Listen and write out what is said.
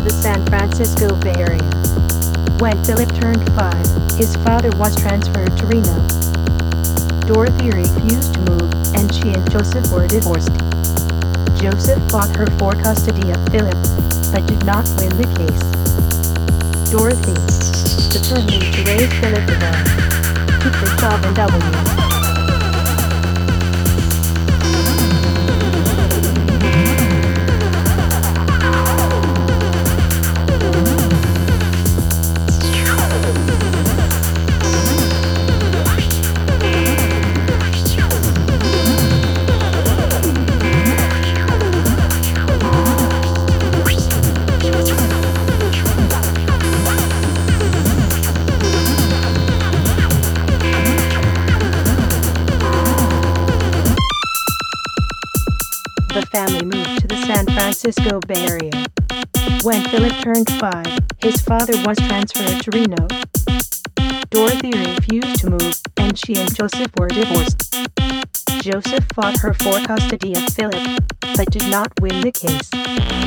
the San Francisco Bay Area. When Philip turned 5, his father was transferred to Reno. Dorothy refused to move, and she and Joseph were divorced. Joseph fought her for custody of Philip, but did not win the case. Dorothy, determined to raise Philip alone, took the job in W. The family moved to the San Francisco Bay Area. When Philip turned 5, his father was transferred to Reno. Dorothy refused to move, and she and Joseph were divorced. Joseph fought her for custody of Philip, but did not win the case.